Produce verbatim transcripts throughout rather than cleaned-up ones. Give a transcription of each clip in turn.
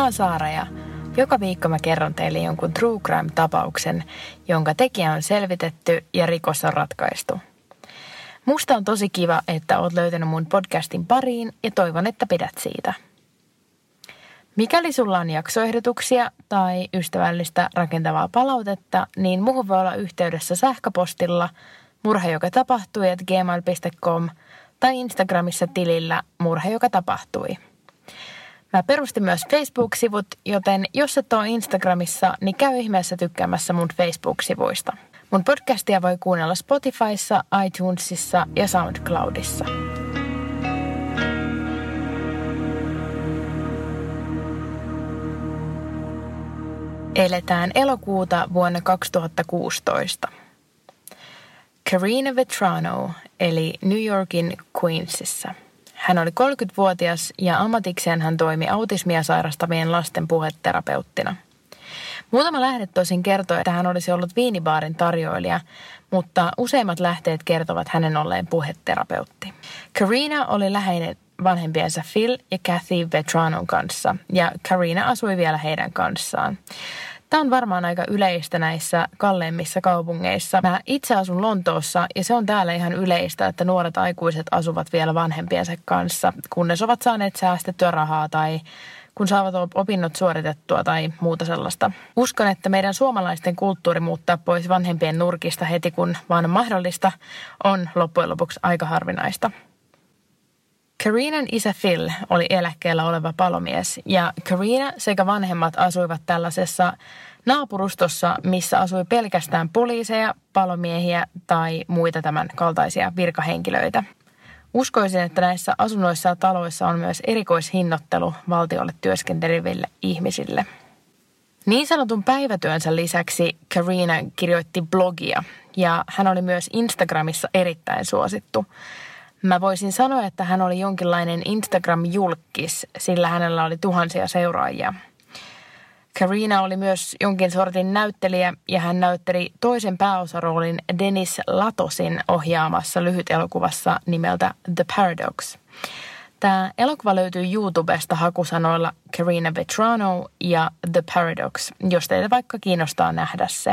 oon Saara ja joka viikko mä kerron teille jonkun true crime-tapauksen, jonka tekijä on selvitetty ja rikos on ratkaistu. Musta on tosi kiva, että oot löytänyt mun podcastin pariin ja toivon, että pidät siitä. Mikäli sulla on jaksoehdotuksia tai ystävällistä rakentavaa palautetta, niin muuhun voi olla yhteydessä sähköpostilla murha joka tapahtui at gmail piste com tai Instagramissa tilillä murha joka tapahtui. Mä perustin myös Facebook-sivut, joten jos et ole Instagramissa, niin käy ihmeessä tykkäämässä mun Facebook-sivuista. Mun podcastia voi kuunnella Spotifyssa, iTunesissa ja SoundCloudissa. Eletään elokuuta vuonna kaksituhattakuusitoista. Karina Vetrano eli New Yorkin Queensissa. Hän oli kolmekymmentävuotias ja ammatikseen hän toimi autismia sairastavien lasten puheterapeuttina. Muutama lähde tosin kertoi, että hän olisi ollut viinibaarin tarjoilija, mutta useimmat lähteet kertovat hänen olleen puheterapeutti. Karina oli läheinen vanhempiensa Phil ja Kathy Vetranon kanssa ja Karina asui vielä heidän kanssaan. Tämä on varmaan aika yleistä näissä kalleimmissa kaupungeissa. Mä itse asun Lontoossa ja se on täällä ihan yleistä, että nuoret aikuiset asuvat vielä vanhempiensa kanssa, kunnes ovat saaneet säästettyä rahaa tai kun saavat opinnot suoritettua tai muuta sellaista. Uskon, että meidän suomalaisten kulttuuri muuttaa pois vanhempien nurkista heti kun vaan on mahdollista, on loppujen lopuksi aika harvinaista. Karinan isä Phil oli eläkkeellä oleva palomies ja Karina sekä vanhemmat asuivat tällaisessa naapurustossa, missä asui pelkästään poliiseja, palomiehiä tai muita tämän kaltaisia virkahenkilöitä. Uskoisin, että näissä asunnoissa ja taloissa on myös erikoishinnoittelu valtiolle työskenteleville ihmisille. Niin sanotun päivätyönsä lisäksi Karina kirjoitti blogia ja hän oli myös Instagramissa erittäin suosittu. Mä voisin sanoa, että hän oli jonkinlainen Instagram-julkkis, sillä hänellä oli tuhansia seuraajia. Karina oli myös jonkin sortin näyttelijä ja hän näytteli toisen pääosaroolin Dennis Latosin ohjaamassa lyhytelokuvassa nimeltä The Paradox. Tämä elokuva löytyy YouTubesta hakusanoilla Karina Vetrano ja The Paradox, jos teitä vaikka kiinnostaa nähdä se.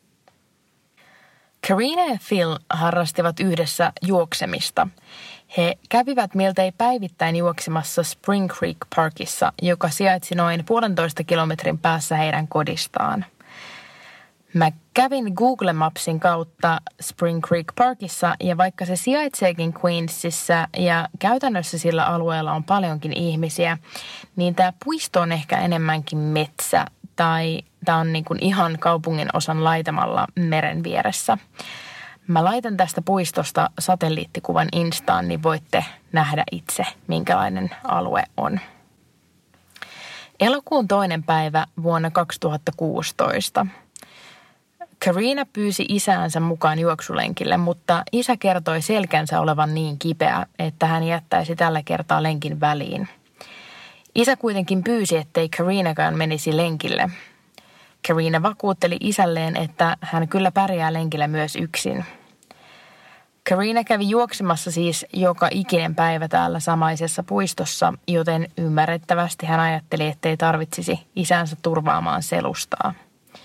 Karina ja Phil harrastivat yhdessä juoksemista. He kävivät miltei päivittäin juoksemassa Spring Creek Parkissa, joka sijaitsi noin puolentoista kilometrin päässä heidän kodistaan. Mä kävin Google Mapsin kautta Spring Creek Parkissa ja vaikka se sijaitseekin Queensissa ja käytännössä sillä alueella on paljonkin ihmisiä, niin tämä puisto on ehkä enemmänkin metsä tai tämä on niin kuin ihan kaupungin osan laitamalla meren vieressä. Mä laitan tästä puistosta satelliittikuvan Instaan, niin voitte nähdä itse, minkälainen alue on. Elokuun toinen päivä vuonna kaksituhattakuusitoista. Karina pyysi isäänsä mukaan juoksulenkille, mutta isä kertoi selkänsä olevan niin kipeä, että hän jättäisi tällä kertaa lenkin väliin. Isä kuitenkin pyysi, ettei Karinakaan menisi lenkille. Karina vakuutteli isälleen, että hän kyllä pärjää lenkillä myös yksin. Karina kävi juoksemassa siis joka ikinen päivä täällä samaisessa puistossa, joten ymmärrettävästi hän ajatteli, ettei tarvitsisi isänsä turvaamaan selustaa.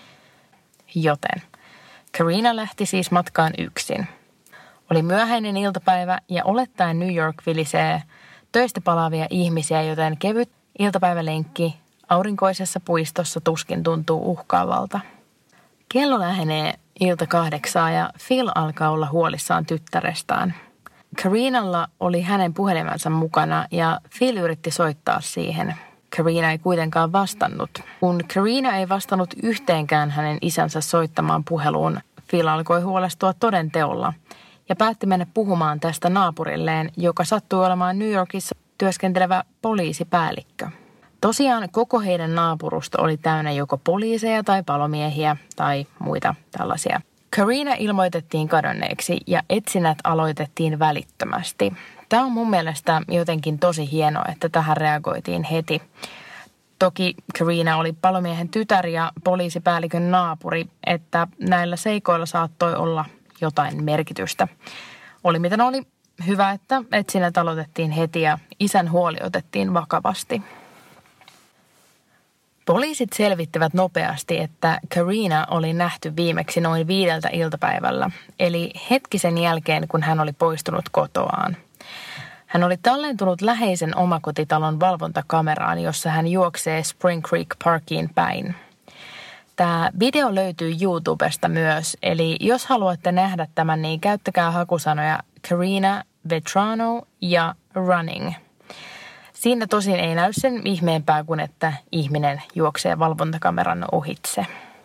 Joten Karina lähti siis matkaan yksin. Oli myöhäinen iltapäivä ja olettaen New York vilisee töistä palaavia ihmisiä, joten kevyt iltapäivälenkki aurinkoisessa puistossa tuskin tuntuu uhkaavalta. Kello lähenee ilta kahdeksaa ja Phil alkaa olla huolissaan tyttärestään. Karinalla oli hänen puhelimensa mukana ja Phil yritti soittaa siihen. Karina ei kuitenkaan vastannut. Kun Karina ei vastannut yhteenkään hänen isänsä soittamaan puheluun, Phil alkoi huolestua toden teolla ja päätti mennä puhumaan tästä naapurilleen, joka sattui olemaan New Yorkissa työskentelevä poliisipäällikkö. Tosiaan koko heidän naapurusta oli täynnä joko poliiseja tai palomiehiä tai muita tällaisia. Karina ilmoitettiin kadonneeksi ja etsinnät aloitettiin välittömästi. Tämä on mun mielestä jotenkin tosi hienoa, että tähän reagoitiin heti. Toki Karina oli palomiehen tytär ja poliisipäällikön naapuri, että näillä seikoilla saattoi olla jotain merkitystä. Oli miten oli, hyvä, että etsinnät aloitettiin heti ja isän huoli otettiin vakavasti. Poliisit selvittivät nopeasti, että Karina oli nähty viimeksi noin viideltä iltapäivällä, eli hetki sen jälkeen, kun hän oli poistunut kotoaan. Hän oli tallentunut läheisen omakotitalon valvontakameraan, jossa hän juoksee Spring Creek Parkiin päin. Tämä video löytyy YouTubesta myös, eli jos haluatte nähdä tämän, niin käyttäkää hakusanoja Karina Vetrano ja Running. Siinä tosin ei näy sen ihmeempää kuin, että ihminen juoksee valvontakameran ohitse.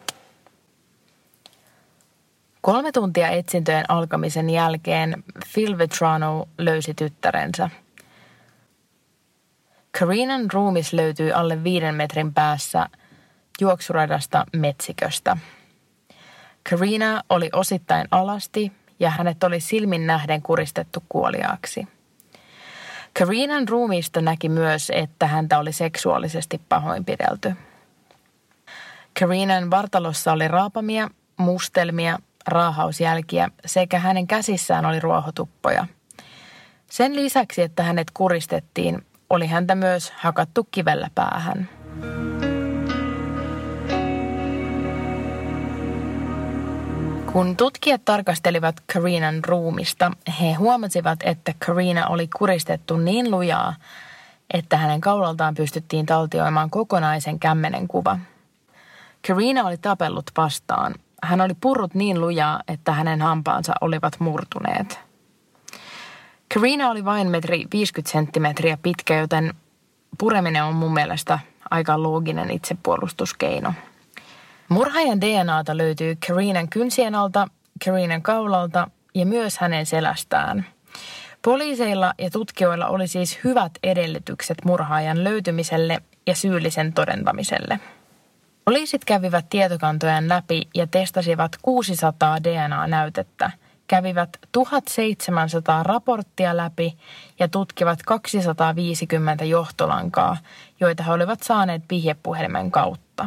Kolme tuntia etsintöjen alkamisen jälkeen Phil Vetrano löysi tyttärensä. Karinan ruumis löytyi alle viiden metrin päässä juoksuradasta metsiköstä. Karina oli osittain alasti ja hänet oli silmin nähden kuristettu kuoliaaksi. Karinan ruumiista näki myös, että häntä oli seksuaalisesti pahoinpidelty. Karinan vartalossa oli raapamia, mustelmia, raahausjälkiä sekä hänen käsissään oli ruohotuppoja. Sen lisäksi, että hänet kuristettiin, oli häntä myös hakattu kivellä päähän. Kun tutkijat tarkastelivat Karinan ruumista, he huomasivat, että Karina oli kuristettu niin lujaa, että hänen kaulaltaan pystyttiin taltioimaan kokonaisen kämmenen kuva. Karina oli tapellut vastaan. Hän oli purrut niin lujaa, että hänen hampaansa olivat murtuneet. Karina oli vain metri viisikymmentä senttimetriä pitkä, joten pureminen on mun mielestä aika looginen itsepuolustuskeino. Murhaajan D N A:ta löytyy Karinan kynsien alta, Karinan kaulalta ja myös hänen selästään. Poliiseilla ja tutkijoilla oli siis hyvät edellytykset murhaajan löytymiselle ja syyllisen todentamiselle. Poliisit kävivät tietokantojen läpi ja testasivat kuusisataa D N A-näytettä, kävivät tuhatseitsemänsataa raporttia läpi ja tutkivat kaksisataaviisikymmentä johtolankaa, joita he olivat saaneet vihjepuhelimen kautta.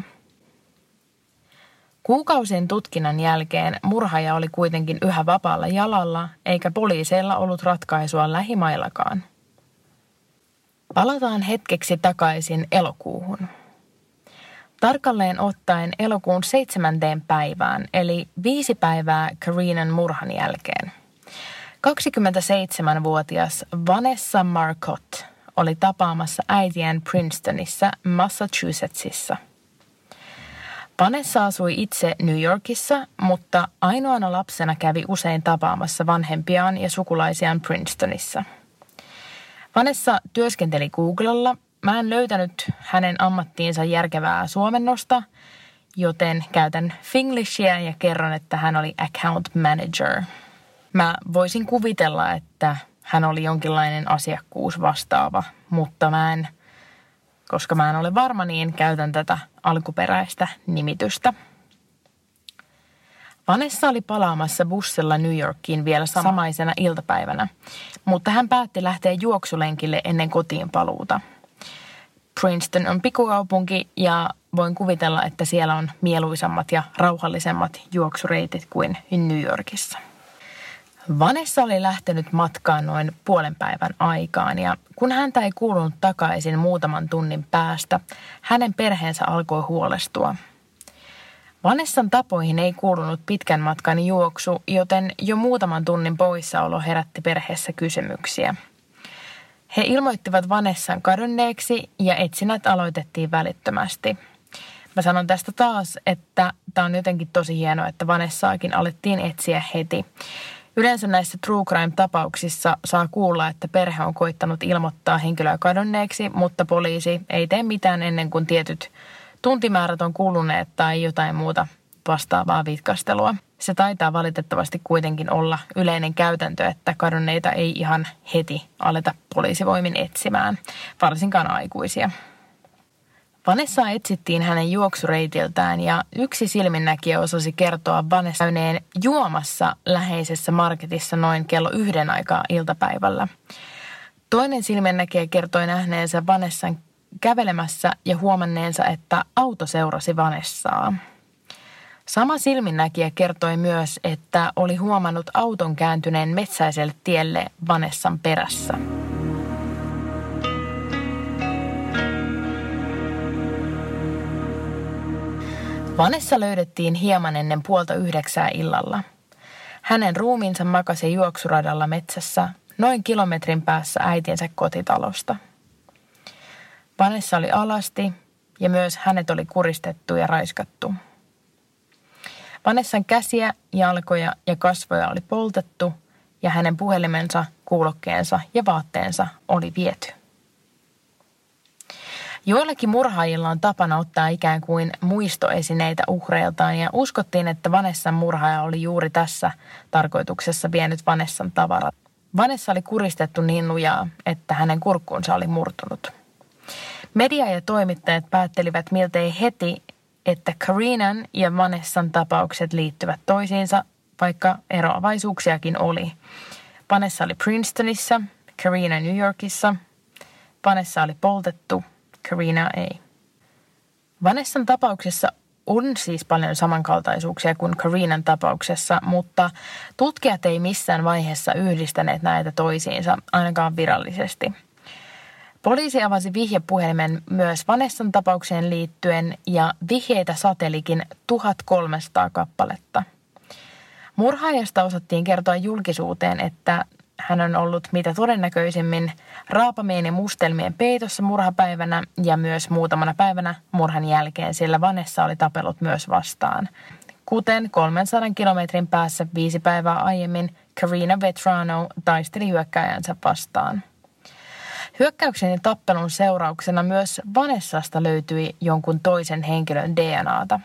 Kuukausien tutkinnan jälkeen murhaaja oli kuitenkin yhä vapaalla jalalla, eikä poliiseilla ollut ratkaisua lähimaillakaan. Palataan hetkeksi takaisin elokuuhun. Tarkalleen ottaen elokuun seitsemänteen päivään, eli viisi päivää Karinan murhan jälkeen. kaksikymmentäseitsemänvuotias Vanessa Marcotte oli tapaamassa äitiään Princetonissa, Massachusettsissa. Vanessa asui itse New Yorkissa, mutta ainoana lapsena kävi usein tapaamassa vanhempiaan ja sukulaisiaan Princetonissa. Vanessa työskenteli Googlella. Mä en löytänyt hänen ammattiinsa järkevää suomennosta, joten käytän Finglishia ja kerron, että hän oli account manager. Mä voisin kuvitella, että hän oli jonkinlainen asiakkuusvastaava, mutta mä en, koska mä en ole varma, niin käytän tätä alkuperäistä nimitystä. Vanessa oli palaamassa bussilla New Yorkiin vielä samaisena iltapäivänä, mutta hän päätti lähteä juoksulenkille ennen kotiin paluuta. Princeton on pikkukaupunki ja voin kuvitella, että siellä on mieluisammat ja rauhallisemmat juoksureitit kuin New Yorkissa. Vanessa oli lähtenyt matkaan noin puolen päivän aikaan ja kun häntä ei kuulunut takaisin muutaman tunnin päästä, hänen perheensä alkoi huolestua. Vanessan tapoihin ei kuulunut pitkän matkan juoksu, joten jo muutaman tunnin poissaolo herätti perheessä kysymyksiä. He ilmoittivat Vanessan kadonneeksi ja etsinnät aloitettiin välittömästi. Mä sanon tästä taas, että tämä on jotenkin tosi hienoa, että Vanessaakin alettiin etsiä heti. Yleensä näissä true crime-tapauksissa saa kuulla, että perhe on koittanut ilmoittaa henkilöä kadonneeksi, mutta poliisi ei tee mitään ennen kuin tietyt tuntimäärät on kuluneet tai jotain muuta vastaavaa vitkastelua. Se taitaa valitettavasti kuitenkin olla yleinen käytäntö, että kadonneita ei ihan heti aleta poliisivoimin etsimään, varsinkaan aikuisia. Vanessaa etsittiin hänen juoksureitiltään ja yksi silminnäkijä osasi kertoa Vanessa käyneen juomassa läheisessä marketissa noin kello yhden aikaa iltapäivällä. Toinen silminnäkijä kertoi nähneensä Vanessan kävelemässä ja huomanneensa, että auto seurasi Vanessaa. Sama silminnäkijä kertoi myös, että oli huomannut auton kääntyneen metsäiselle tielle Vanessan perässä. Vanessa löydettiin hieman ennen puolta yhdeksää illalla. Hänen ruumiinsa makasi juoksuradalla metsässä noin kilometrin päässä äitinsä kotitalosta. Vanessa oli alasti ja myös hänet oli kuristettu ja raiskattu. Vanessan käsiä, jalkoja ja kasvoja oli poltettu ja hänen puhelimensa, kuulokkeensa ja vaatteensa oli viety. Joillakin murhaajilla on tapana ottaa ikään kuin muistoesineitä uhreiltaan ja uskottiin, että Vanessan murhaaja oli juuri tässä tarkoituksessa vienyt Vanessan tavarat. Vanessa oli kuristettu niin lujaa, että hänen kurkkuunsa oli murtunut. Media ja toimittajat päättelivät miltei heti, että Karinan ja Vanessan tapaukset liittyvät toisiinsa, vaikka eroavaisuuksiakin oli. Vanessa oli Princetonissa, Karina New Yorkissa. Vanessa oli poltettu, Karina ei. Vanessan tapauksessa on siis paljon samankaltaisuuksia kuin Karinan tapauksessa, mutta tutkijat ei missään vaiheessa yhdistäneet näitä toisiinsa, ainakaan virallisesti. Poliisi avasi vihjepuhelimen myös Vanessan tapaukseen liittyen ja vihjeitä satelikin tuhatkolmesataa kappaletta. Murhaajasta osattiin kertoa julkisuuteen, että hän on ollut mitä todennäköisimmin raapamien ja mustelmien peitossa murhapäivänä ja myös muutamana päivänä murhan jälkeen, sillä Vanessa oli tapellut myös vastaan. Kuten kolmensadan kilometrin päässä viisi päivää aiemmin Karina Vetrano taisteli hyökkääjänsä vastaan. Hyökkäyksen ja tappelun seurauksena myös Vanessasta löytyi jonkun toisen henkilön D N A:ta.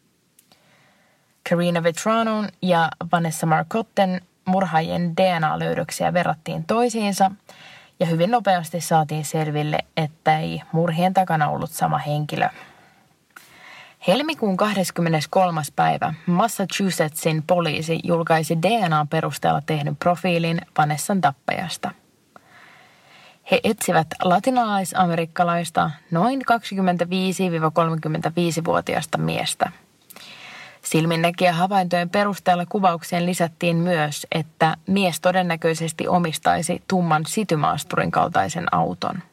Karina Vetranon ja Vanessa Marcotten murhaajien D N A-löydöksiä verrattiin toisiinsa ja hyvin nopeasti saatiin selville, että ei murhien takana ollut sama henkilö. Helmikuun kahdeskymmeneskolmas päivä Massachusettsin poliisi julkaisi D N A-perusteella tehdyn profiilin Vanessan tappajasta. He etsivät latinalaisamerikkalaista noin kaksikymmentäviisi–kolmekymmentäviisivuotiaasta miestä. Silminnäkijä havaintojen perusteella kuvaukseen lisättiin myös, että mies todennäköisesti omistaisi tumman citymaasturin kaltaisen auton.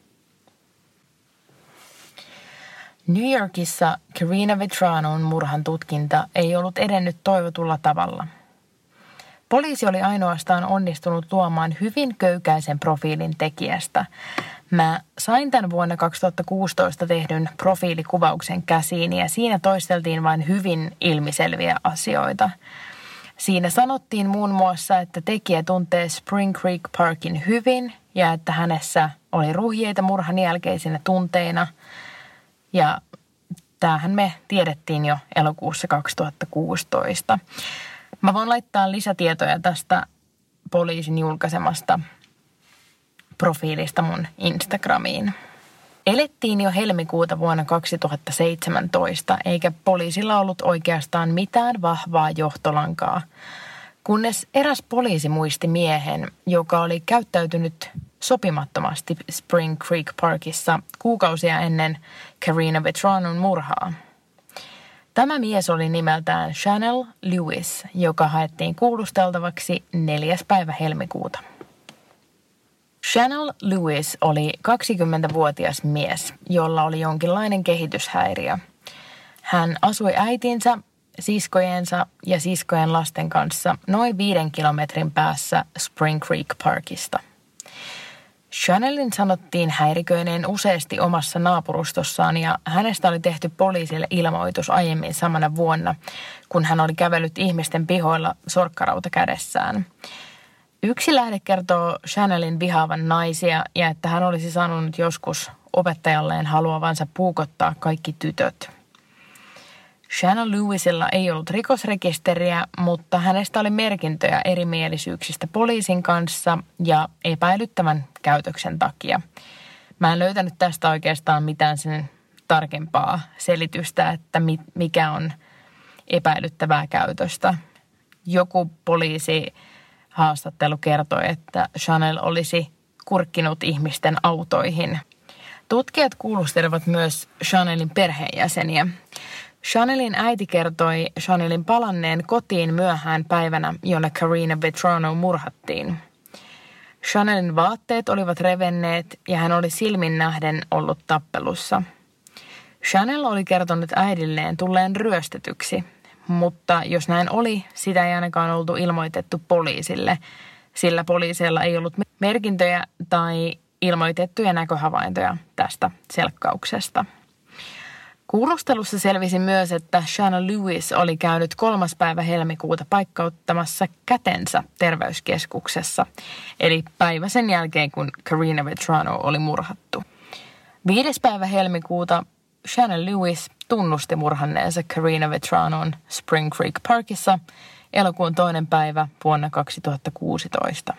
New Yorkissa Karina Vetranon murhan tutkinta ei ollut edennyt toivotulla tavalla. Poliisi oli ainoastaan onnistunut luomaan hyvin köykäisen profiilin tekijästä. Mä sain tämän vuonna kaksituhattakuusitoista tehdyn profiilikuvauksen käsiin ja siinä toisteltiin vain hyvin ilmiselviä asioita. Siinä sanottiin muun muassa, että tekijä tuntee Spring Creek Parkin hyvin ja että hänessä oli ruhjeita murhan jälkeisinä tunteina. Ja tämähän me tiedettiin jo elokuussa kaksituhattakuusitoista. Mä voin laittaa lisätietoja tästä poliisin julkaisemasta profiilista mun Instagramiin. Elettiin jo helmikuuta vuonna kaksituhattaseitsemäntoista, eikä poliisilla ollut oikeastaan mitään vahvaa johtolankaa, kunnes eräs poliisi muisti miehen, joka oli käyttäytynyt sopimattomasti Spring Creek Parkissa kuukausia ennen Karina Vetranon murhaa. Tämä mies oli nimeltään Chanel Lewis, joka haettiin kuulusteltavaksi neljäs päivä helmikuuta. Chanel Lewis oli kaksikymmentävuotias mies, jolla oli jonkinlainen kehityshäiriö. Hän asui äitinsä, siskojensa ja siskojen lasten kanssa noin viiden kilometrin päässä Spring Creek Parkista. Chanelin sanottiin häiriköineen useasti omassa naapurustossaan ja hänestä oli tehty poliisille ilmoitus aiemmin samana vuonna, kun hän oli kävellyt ihmisten pihoilla sorkkarauta kädessään. Yksi lähde kertoo Chanelin vihaavan naisia ja että hän olisi sanonut joskus opettajalleen haluavansa puukottaa kaikki tytöt. Chanel Lewisilla ei ollut rikosrekisteriä, mutta hänestä oli merkintöjä erimielisyyksistä poliisin kanssa ja epäilyttävän käytöksen takia. Mä en löytänyt tästä oikeastaan mitään sen tarkempaa selitystä, että mikä on epäilyttävää käytöstä. Joku poliisi haastattelu kertoi, että Chanel olisi kurkkinut ihmisten autoihin. Tutkijat kuulustelevat myös Chanelin perheenjäseniä. Chanelin äiti kertoi Chanelin palanneen kotiin myöhään päivänä, jona Karina Vetrano murhattiin. Chanelin vaatteet olivat revenneet ja hän oli silmin nähden ollut tappelussa. Chanel oli kertonut äidilleen tulleen ryöstetyksi, mutta jos näin oli, sitä ei ainakaan oltu ilmoitettu poliisille, sillä poliiseilla ei ollut merkintöjä tai ilmoitettuja näköhavaintoja tästä selkkauksesta. Kuulustelussa selvisi myös, että Shanna Lewis oli käynyt kolmas päivä helmikuuta paikkauttamassa kätensä terveyskeskuksessa, eli päivä sen jälkeen, kun Karina Vetrano oli murhattu. Viides päivä helmikuuta Shanna Lewis tunnusti murhanneensa Karina Vetranon Spring Creek Parkissa elokuun toinen päivä vuonna kaksituhattakuusitoista.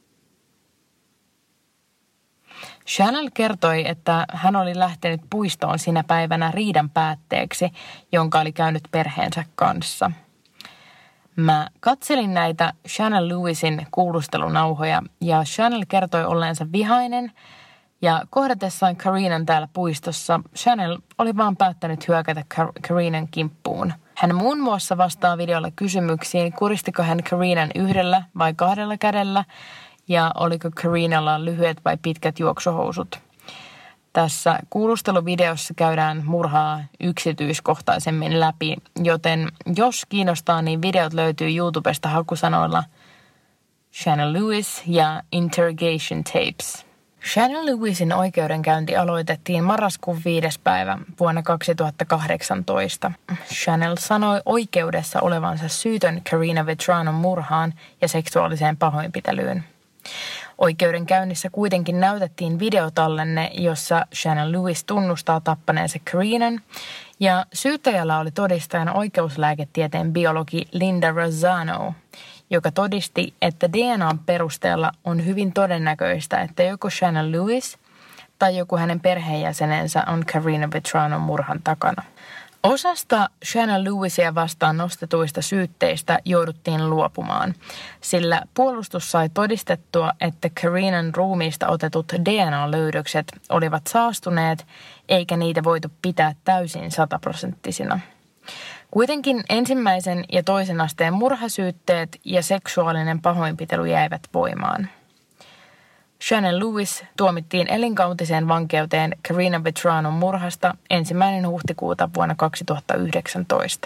Chanel kertoi, että hän oli lähtenyt puistoon sinä päivänä riidan päätteeksi, jonka oli käynyt perheensä kanssa. Mä katselin näitä Chanel Lewisin kuulustelunauhoja ja Chanel kertoi olleensa vihainen ja kohdatessaan Karinan täällä puistossa Chanel oli vaan päättänyt hyökätä Karinan kimppuun. Hän muun muassa vastaa videolla kysymyksiin, kuristiko hän Karinan yhdellä vai kahdella kädellä ja oliko Karinalla lyhyet vai pitkät juoksuhousut. Tässä kuulusteluvideossa käydään murhaa yksityiskohtaisemmin läpi, joten jos kiinnostaa, niin videot löytyy YouTubesta hakusanoilla Shanna Lewis ja Interrogation Tapes. Shanna Lewisin oikeudenkäynti aloitettiin marraskuun viides päivä vuonna kaksituhattakahdeksantoista. Chanel sanoi oikeudessa olevansa syytön Karina Vetranon murhaan ja seksuaaliseen pahoinpitelyyn. Oikeudenkäynnissä kuitenkin näytettiin videotallenne, jossa Shanna Lewis tunnustaa tappaneensa Karinan, ja syyttäjällä oli todistajana oikeuslääketieteen biologi Linda Razzano, joka todisti, että D N A:n perusteella on hyvin todennäköistä, että joko Shanna Lewis tai joku hänen perheenjäsenensä on Karina Vetranon murhan takana. Osasta Shanna Lewisia vastaan nostetuista syytteistä jouduttiin luopumaan, sillä puolustus sai todistettua, että Karinan ruumiista otetut D N A-löydökset olivat saastuneet, eikä niitä voitu pitää täysin sataprosenttisina. Kuitenkin ensimmäisen ja toisen asteen murhasyytteet ja seksuaalinen pahoinpitely jäivät voimaan. Shanna Lewis tuomittiin elinkautiseen vankeuteen Karina Vetranon murhasta ensimmäinen huhtikuuta vuonna kaksituhattayhdeksäntoista.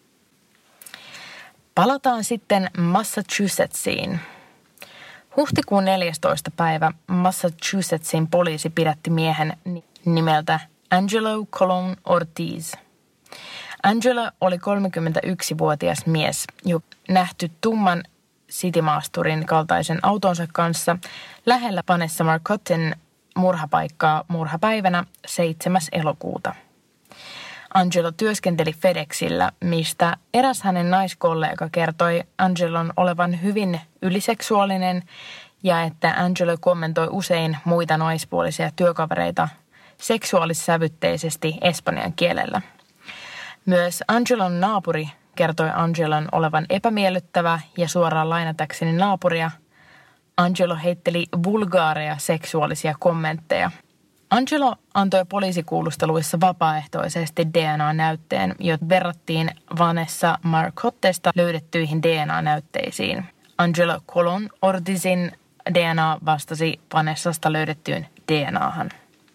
Palataan sitten Massachusettsiin. Huhtikuun neljästoista päivä Massachusettsin poliisi pidätti miehen nimeltä Angelo Colon Ortiz. Angelo oli kolmekymmentäyksivuotias mies, jo nähty tumman Citymaasturin kaltaisen autonsa kanssa lähellä Vanessa Marcotten murhapaikkaa murhapäivänä seitsemäs elokuuta. Angelo työskenteli FedExillä, mistä eräs hänen naiskollega kertoi Angelon olevan hyvin yliseksuaalinen ja että Angelo kommentoi usein muita naispuolisia työkavereita seksuaalissävytteisesti espanjan kielellä. Myös Angelon naapuri kertoi Angelon olevan epämiellyttävä ja suoraan lainatakseni naapuria, Angelo heitteli vulgaareja seksuaalisia kommentteja. Angelo antoi poliisikuulusteluissa vapaaehtoisesti D N A-näytteen, jota verrattiin Vanessa Marcottesta löydettyihin D N A-näytteisiin. Angelo Colon Ortizin D N A vastasi Vanessasta löydettyyn D N A:han.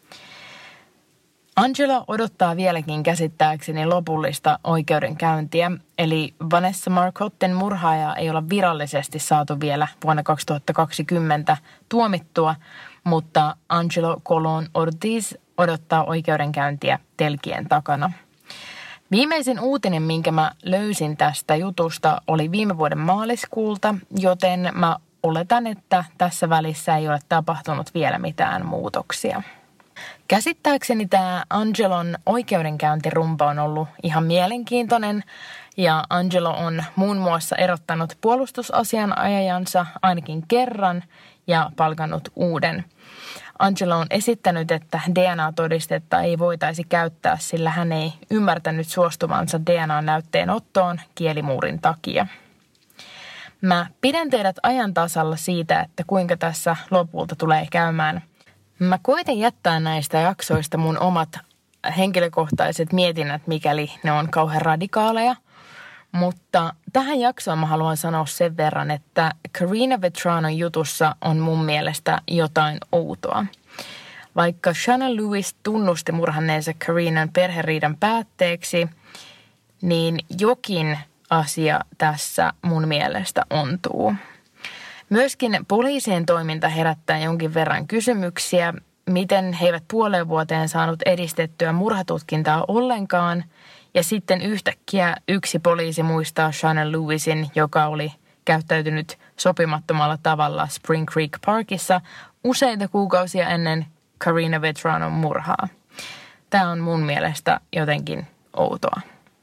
Angelo odottaa vieläkin käsittääkseni lopullista oikeudenkäyntiä, eli Vanessa Marcotten murhaaja ei ole virallisesti saatu vielä vuonna kaksituhattakaksikymmentä tuomittua, mutta Angelo Colon Ortiz odottaa oikeudenkäyntiä telkien takana. Viimeisin uutinen, minkä mä löysin tästä jutusta, oli viime vuoden maaliskuulta, joten mä oletan, että tässä välissä ei ole tapahtunut vielä mitään muutoksia. Käsittääkseni tämä Angelon oikeudenkäyntirumpa on ollut ihan mielenkiintoinen ja Angelo on muun muassa erottanut puolustusasianajajansa ainakin kerran ja palkannut uuden. Angelo on esittänyt, että D N A-todistetta ei voitaisi käyttää, sillä hän ei ymmärtänyt suostuvansa D N A-näytteen ottoon kielimuurin takia. Mä pidän teidät ajan tasalla siitä, että kuinka tässä lopulta tulee käymään. Mä koitan jättää näistä jaksoista mun omat henkilökohtaiset mietinnät, mikäli ne on kauhean radikaaleja. Mutta tähän jaksoon mä haluan sanoa sen verran, että Karina Vetranon jutussa on mun mielestä jotain outoa. Vaikka Shannon Lewis tunnusti murhanneensa Karinan perheriidan päätteeksi, niin jokin asia tässä mun mielestä ontuu. Myöskin poliisien toiminta herättää jonkin verran kysymyksiä, miten he eivät puoleen vuoteen saanut edistettyä murhatutkintaa ollenkaan. Ja sitten yhtäkkiä yksi poliisi muistaa Shannon Lewisin, joka oli käyttäytynyt sopimattomalla tavalla Spring Creek Parkissa useita kuukausia ennen Karina Vetranon murhaa. Tämä on mun mielestä jotenkin outoa.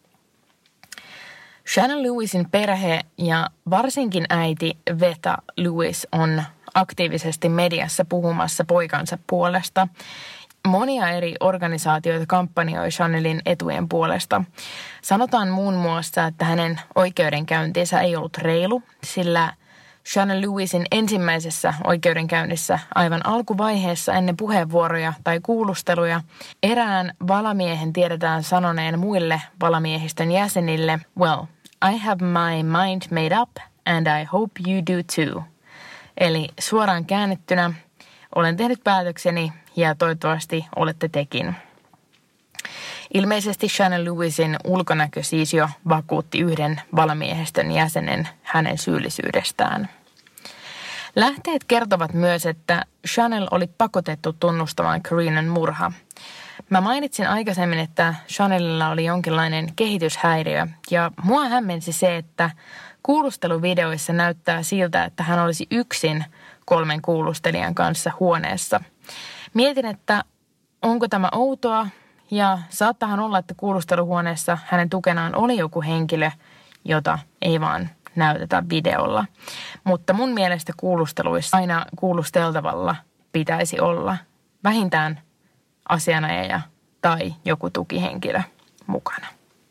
Shannon Lewisin perhe ja varsinkin äiti Veta Lewis on aktiivisesti mediassa puhumassa poikansa puolesta. Monia eri organisaatioita kampanjoi Shannelin etujen puolesta. Sanotaan muun muassa, että hänen oikeudenkäyntinsä ei ollut reilu, sillä Shannon Lewisin ensimmäisessä oikeudenkäynnissä aivan alkuvaiheessa ennen puheenvuoroja tai kuulusteluja erään valamiehen tiedetään sanoneen muille valamiehistön jäsenille, "Well, I have my mind made up and I hope you do too." Eli suoraan käännettynä, olen tehnyt päätökseni ja toivottavasti olette tekin. Ilmeisesti Shannon Lewisin ulkonäkö siis jo vakuutti yhden valamiehistön jäsenen hänen syyllisyydestään. Lähteet kertovat myös, että Shannon oli pakotettu tunnustamaan Karinan murha. Mä mainitsin aikaisemmin, että Shannonilla oli jonkinlainen kehityshäiriö ja mua hämmensi se, että kuulusteluvideoissa näyttää siltä, että hän olisi yksin kolmen kuulustelijan kanssa huoneessa. Mietin, että onko tämä outoa ja saattahan olla, että kuulusteluhuoneessa hänen tukenaan oli joku henkilö, jota ei vaan näytetä videolla. Mutta mun mielestä kuulusteluissa aina kuulusteltavalla pitäisi olla vähintään asianajaja tai joku tukihenkilö mukana.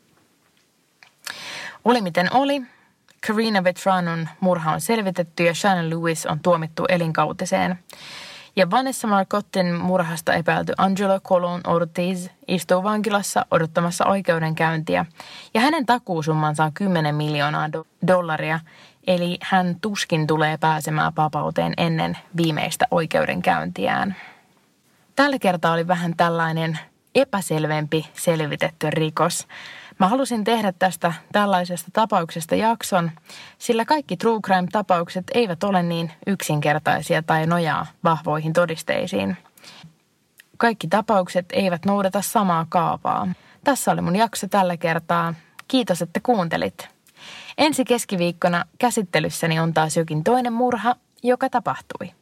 Oli miten oli. Karina Vetranon murha on selvitetty ja Shannon Lewis on tuomittu elinkautiseen. Ja Vanessa Marcottin murhasta epäilty Angelo Colon Ortiz istuu vankilassa odottamassa oikeudenkäyntiä. Ja hänen takuusummansa on kymmenen miljoonaa do- dollaria, eli hän tuskin tulee pääsemään vapauteen ennen viimeistä oikeudenkäyntiään. Tällä kertaa oli vähän tällainen epäselvempi selvitetty rikos. Mä halusin tehdä tästä tällaisesta tapauksesta jakson, sillä kaikki true crime-tapaukset eivät ole niin yksinkertaisia tai nojaa vahvoihin todisteisiin. Kaikki tapaukset eivät noudata samaa kaavaa. Tässä oli mun jakso tällä kertaa. Kiitos, että kuuntelit. Ensi keskiviikkona käsittelyssäni on taas jokin toinen murha, joka tapahtui.